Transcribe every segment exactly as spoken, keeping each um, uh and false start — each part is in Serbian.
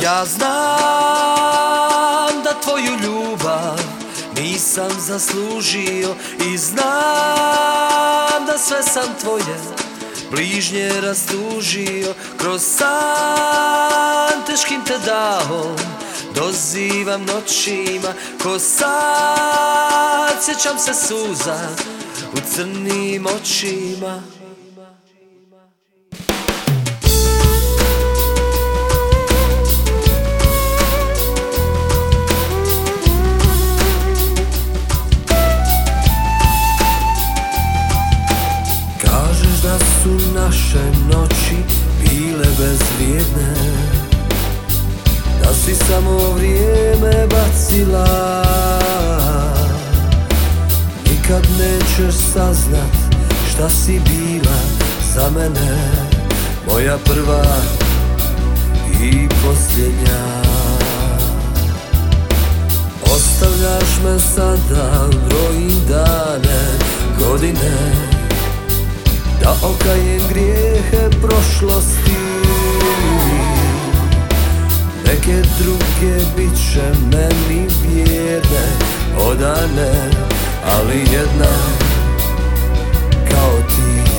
Ja znam da tvoju ljubav nisam zaslužio i znam da sve sam tvoje bližnje rastužio. Kroz san teškim te dahom dozivam noćima, ko sad sjećam se suza u crnim očima. Kažeš da su naše noći bile bezvrijedne, da si samo vrijeme bacila. Nikad nećeš saznat šta si bila za mene, moja prva i posljednja. Ostavljaš me sada, brojim dane, godine, da okajem grijehe prošlosti. Neke druge bit će meni vjerne, odane, ali jedna kao ti.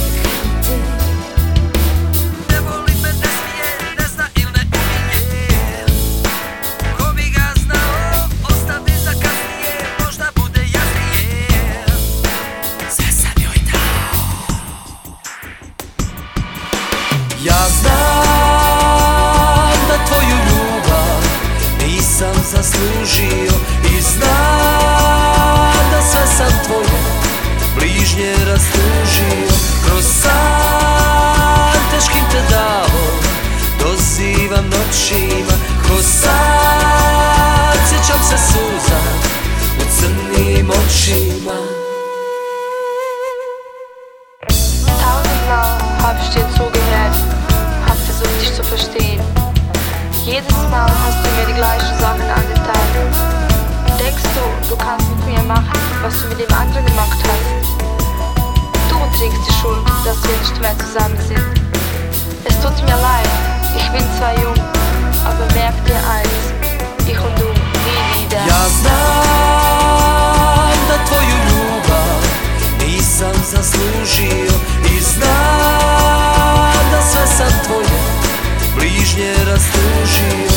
Ne voli me, ne smije, ne zna ili ne umije. Ko bi ga znao, ostavi za kasnije, možda bude jasnije. Sve sam joj dao. Ja znam da tvoju ljubav nisam zaslužio i znam da sve sam tvoje bližnje rastužio. Kroz san teškim te dahom dozivam noćima, ko sad sjećam se suza u crnim očima. Tausendmal hab ich dir zugehört, hab versucht dich zu verstehen. Jedes Mal hast du mir die gleichen Sachen angetan. Denkst du, du kannst mit mir machen, was du mit dem anderen gemacht hast? Du trägst die Schuld, dass wir nicht mehr zusammen sind. Es tut mir leid, ich bin zwar jung, aber merk dir eins, ich und du nie wieder. Ja znam da tvoju ljubav nisam zaslužio i znam da sve sam tvoje bližnje rastužio.